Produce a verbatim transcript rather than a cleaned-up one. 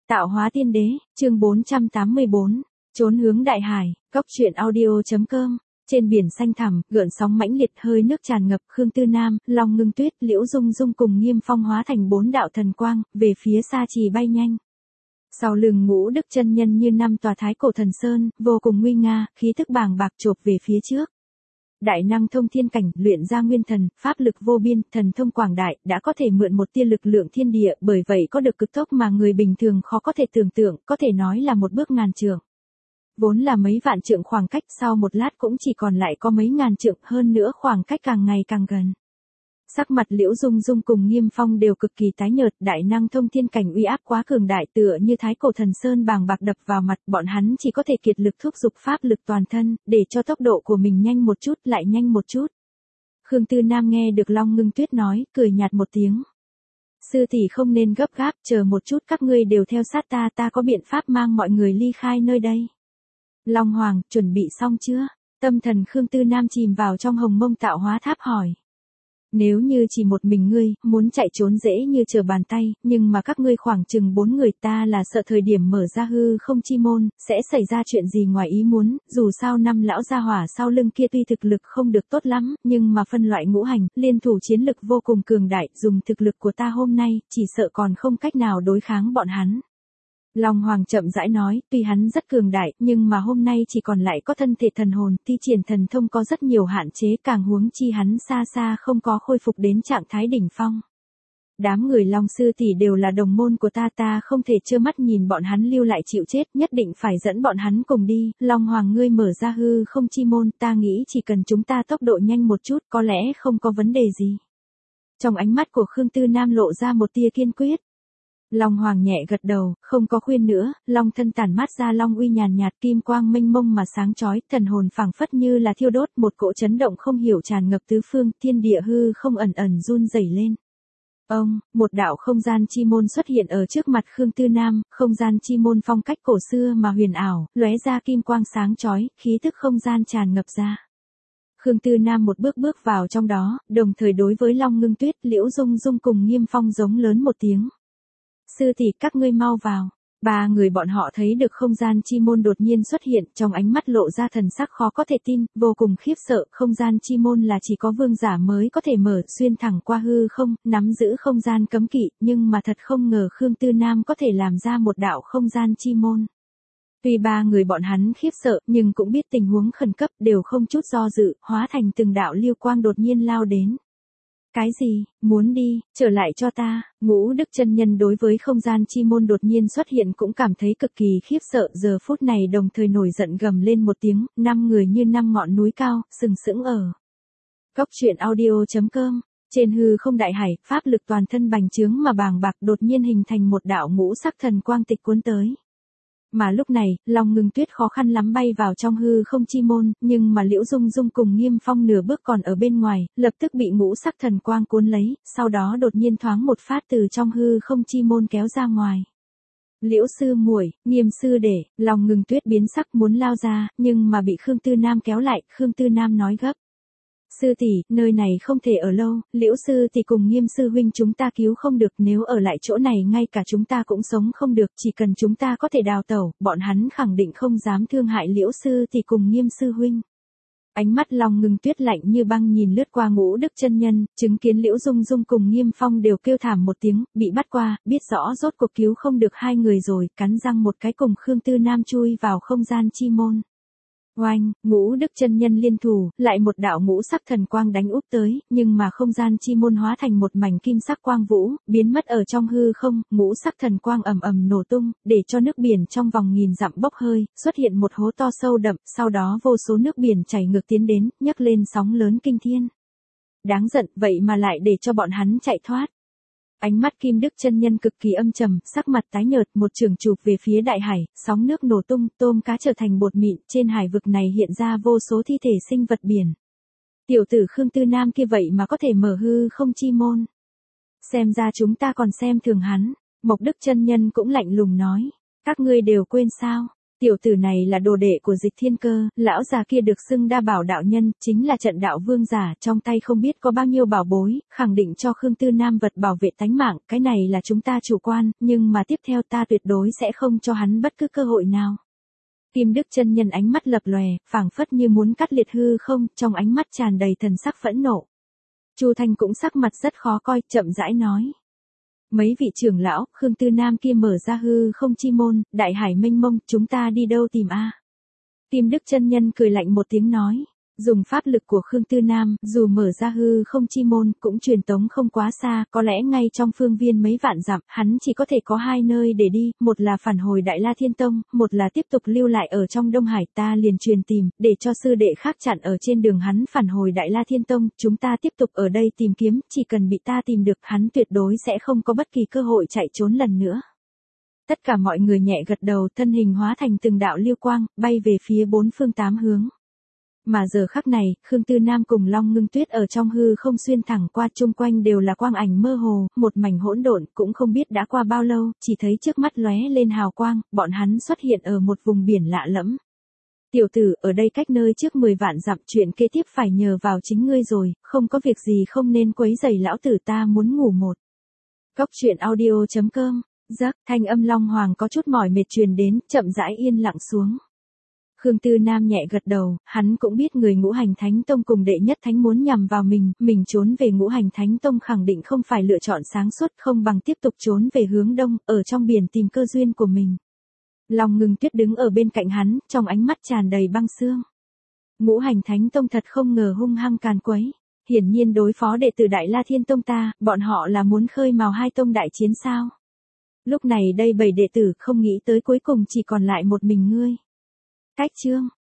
Tạo hóa tiên đế, chương bốn trăm tám mươi bốn, trốn hướng đại hải, cốc truyện audio.com. Trên biển xanh thẳm, gợn sóng mãnh liệt, hơi nước tràn ngập, Khương Tư Nam, Long Ngưng Tuyết, Liễu Dung Dung cùng Nghiêm Phong hóa thành bốn đạo thần quang, về phía Sa Trì bay nhanh. Sau lưng Ngũ Đức chân nhân như năm tòa thái cổ thần sơn, vô cùng nguy nga, khí thức bàng bạc chộp về phía trước. Đại năng thông thiên cảnh, luyện ra nguyên thần, pháp lực vô biên, thần thông quảng đại, đã có thể mượn một tia lực lượng thiên địa, bởi vậy có được cực tốc mà người bình thường khó có thể tưởng tượng, có thể nói là một bước ngàn trượng. Vốn là mấy vạn trượng khoảng cách, sau một lát cũng chỉ còn lại có mấy ngàn trượng, hơn nữa khoảng cách càng ngày càng gần. Sắc mặt Liễu Dung Dung cùng Nghiêm Phong đều cực kỳ tái nhợt, đại năng thông thiên cảnh uy áp quá cường đại, tựa như thái cổ thần sơn bàng bạc đập vào mặt, bọn hắn chỉ có thể kiệt lực thúc giục pháp lực toàn thân, để cho tốc độ của mình nhanh một chút, lại nhanh một chút. Khương Tư Nam nghe được Long Ngưng Tuyết nói, cười nhạt một tiếng. Sư tỷ không nên gấp gáp, chờ một chút, các ngươi đều theo sát ta, ta có biện pháp mang mọi người ly khai nơi đây. Long Hoàng, chuẩn bị xong chưa? Tâm thần Khương Tư Nam chìm vào trong hồng mông tạo hóa tháp hỏi. Nếu như chỉ một mình ngươi, muốn chạy trốn dễ như trở bàn tay, nhưng mà các ngươi khoảng chừng bốn người, ta là sợ thời điểm mở ra hư không chi môn, sẽ xảy ra chuyện gì ngoài ý muốn, dù sao năm lão gia hỏa sau lưng kia tuy thực lực không được tốt lắm, nhưng mà phân loại ngũ hành, liên thủ chiến lực vô cùng cường đại, dùng thực lực của ta hôm nay, chỉ sợ còn không cách nào đối kháng bọn hắn. Long Hoàng chậm rãi nói, tuy hắn rất cường đại, nhưng mà hôm nay chỉ còn lại có thân thể thần hồn, thi triển thần thông có rất nhiều hạn chế, càng huống chi hắn xa xa không có khôi phục đến trạng thái đỉnh phong. Đám người Long sư tỷ đều là đồng môn của ta, ta không thể trơ mắt nhìn bọn hắn lưu lại chịu chết, nhất định phải dẫn bọn hắn cùng đi. Long Hoàng ngươi mở ra hư không chi môn, ta nghĩ chỉ cần chúng ta tốc độ nhanh một chút, có lẽ không có vấn đề gì. Trong ánh mắt của Khương Tư Nam lộ ra một tia kiên quyết. Long Hoàng nhẹ gật đầu, không có khuyên nữa, long thân tản mát ra long uy nhàn nhạt, kim quang mênh mông mà sáng chói, thần hồn phảng phất như là thiêu đốt, một cỗ chấn động không hiểu tràn ngập tứ phương, thiên địa hư không ẩn ẩn run rẩy lên. Ông, một đạo không gian chi môn xuất hiện ở trước mặt Khương Tư Nam, không gian chi môn phong cách cổ xưa mà huyền ảo, lóe ra kim quang sáng chói, khí tức không gian tràn ngập ra. Khương Tư Nam một bước bước vào trong đó, đồng thời đối với Long Ngưng Tuyết, Liễu Dung Dung cùng Nghiêm Phong giống lớn một tiếng. Sư tỷ, các ngươi mau vào. Ba người bọn họ thấy được không gian chi môn đột nhiên xuất hiện, trong ánh mắt lộ ra thần sắc khó có thể tin, vô cùng khiếp sợ, không gian chi môn là chỉ có vương giả mới có thể mở, xuyên thẳng qua hư không, nắm giữ không gian cấm kỵ, nhưng mà thật không ngờ Khương Tư Nam có thể làm ra một đạo không gian chi môn. Tuy ba người bọn hắn khiếp sợ, nhưng cũng biết tình huống khẩn cấp, đều không chút do dự, hóa thành từng đạo lưu quang đột nhiên lao đến. Cái gì, muốn đi, trở lại cho ta. Ngũ Đức chân nhân đối với không gian chi môn đột nhiên xuất hiện cũng cảm thấy cực kỳ khiếp sợ, giờ phút này đồng thời nổi giận gầm lên một tiếng, năm người như năm ngọn núi cao, sừng sững ở. Cốc truyện audio.com, trên hư không đại hải, pháp lực toàn thân bành trướng mà bàng bạc đột nhiên hình thành một đạo ngũ sắc thần quang tịch cuốn tới. Mà lúc này, Long Ngưng Tuyết khó khăn lắm bay vào trong hư không chi môn, nhưng mà Liễu Dung Dung cùng Nghiêm Phong nửa bước còn ở bên ngoài, lập tức bị ngũ sắc thần quang cuốn lấy, sau đó đột nhiên thoáng một phát từ trong hư không chi môn kéo ra ngoài. Liễu sư muội, Nghiêm sư đệ, Long Ngưng Tuyết biến sắc muốn lao ra, nhưng mà bị Khương Tư Nam kéo lại, Khương Tư Nam nói gấp. Sư tỷ, nơi này không thể ở lâu, Liễu sư tỷ cùng Nghiêm sư huynh chúng ta cứu không được, nếu ở lại chỗ này ngay cả chúng ta cũng sống không được, chỉ cần chúng ta có thể đào tẩu, bọn hắn khẳng định không dám thương hại Liễu sư tỷ cùng Nghiêm sư huynh. Ánh mắt Long Ngưng Tuyết lạnh như băng nhìn lướt qua Ngũ Đức chân nhân, chứng kiến Liễu Dung Dung cùng Nghiêm Phong đều kêu thảm một tiếng, bị bắt qua, biết rõ rốt cuộc cứu không được hai người rồi, cắn răng một cái cùng Khương Tư Nam chui vào không gian chi môn. Oanh, Ngũ Đức chân nhân liên thủ, lại một đạo ngũ sắc thần quang đánh úp tới, nhưng mà không gian chi môn hóa thành một mảnh kim sắc quang vũ, biến mất ở trong hư không, ngũ sắc thần quang ầm ầm nổ tung, để cho nước biển trong vòng nghìn dặm bốc hơi, xuất hiện một hố to sâu đậm, sau đó vô số nước biển chảy ngược tiến đến, nhấc lên sóng lớn kinh thiên. Đáng giận, vậy mà lại để cho bọn hắn chạy thoát. Ánh mắt Kim Đức chân nhân cực kỳ âm trầm, sắc mặt tái nhợt, một trường chụp về phía đại hải, sóng nước nổ tung, tôm cá trở thành bột mịn, trên hải vực này hiện ra vô số thi thể sinh vật biển. Tiểu tử Khương Tư Nam kia vậy mà có thể mở hư không chi môn. Xem ra chúng ta còn xem thường hắn. Mộc Đức chân nhân cũng lạnh lùng nói, các ngươi đều quên sao? Tiểu tử này là đồ đệ của Dịch Thiên Cơ, lão già kia được xưng đa bảo đạo nhân, chính là trận đạo vương giả, trong tay không biết có bao nhiêu bảo bối, khẳng định cho Khương Tư Nam vật bảo vệ tánh mạng, cái này là chúng ta chủ quan, nhưng mà tiếp theo ta tuyệt đối sẽ không cho hắn bất cứ cơ hội nào. Kim Đức chân nhân ánh mắt lập lòe, phảng phất như muốn cắt liệt hư không, trong ánh mắt tràn đầy thần sắc phẫn nộ. Chu Thanh cũng sắc mặt rất khó coi, chậm rãi nói. Mấy vị trưởng lão, Khương Tư Nam kia mở ra hư không chi môn, đại hải mênh mông, chúng ta đi đâu tìm a? Kim Đức chân nhân cười lạnh một tiếng nói. Dùng pháp lực của Khương Tư Nam, dù mở ra hư không chi môn, cũng truyền tống không quá xa, có lẽ ngay trong phương viên mấy vạn dặm, hắn chỉ có thể có hai nơi để đi, một là phản hồi Đại La Thiên Tông, một là tiếp tục lưu lại ở trong Đông Hải, ta liền truyền tìm, để cho sư đệ khác chặn ở trên đường hắn phản hồi Đại La Thiên Tông, chúng ta tiếp tục ở đây tìm kiếm, chỉ cần bị ta tìm được, hắn tuyệt đối sẽ không có bất kỳ cơ hội chạy trốn lần nữa. Tất cả mọi người nhẹ gật đầu, thân hình hóa thành từng đạo lưu quang, bay về phía bốn phương tám hướng. Mà giờ khắc này, Khương Tư Nam cùng Long Ngưng Tuyết ở trong hư không xuyên thẳng qua, chung quanh đều là quang ảnh mơ hồ, một mảnh hỗn độn, cũng không biết đã qua bao lâu, chỉ thấy trước mắt lóe lên hào quang, bọn hắn xuất hiện ở một vùng biển lạ lẫm. Tiểu tử, ở đây cách nơi trước mười vạn dặm, chuyện kế tiếp phải nhờ vào chính ngươi rồi, không có việc gì không nên quấy rầy lão tử, ta muốn ngủ một. Cốc truyện audio chấm com, giấc, thanh âm Long Hoàng có chút mỏi mệt truyền đến, chậm rãi yên lặng xuống. Khương Tư Nam nhẹ gật đầu, hắn cũng biết người Ngũ Hành Thánh Tông cùng đệ nhất thánh muốn nhằm vào mình, mình trốn về Ngũ Hành Thánh Tông khẳng định không phải lựa chọn sáng suốt, không bằng tiếp tục trốn về hướng đông, ở trong biển tìm cơ duyên của mình. Long Ngưng Tuyết đứng ở bên cạnh hắn, trong ánh mắt tràn đầy băng xương. Ngũ Hành Thánh Tông thật không ngờ hung hăng càn quấy, hiển nhiên đối phó đệ tử Đại La Thiên Tông ta, bọn họ là muốn khơi mào hai tông đại chiến sao? Lúc này đây bảy đệ tử không nghĩ tới cuối cùng chỉ còn lại một mình ngươi. Cách chương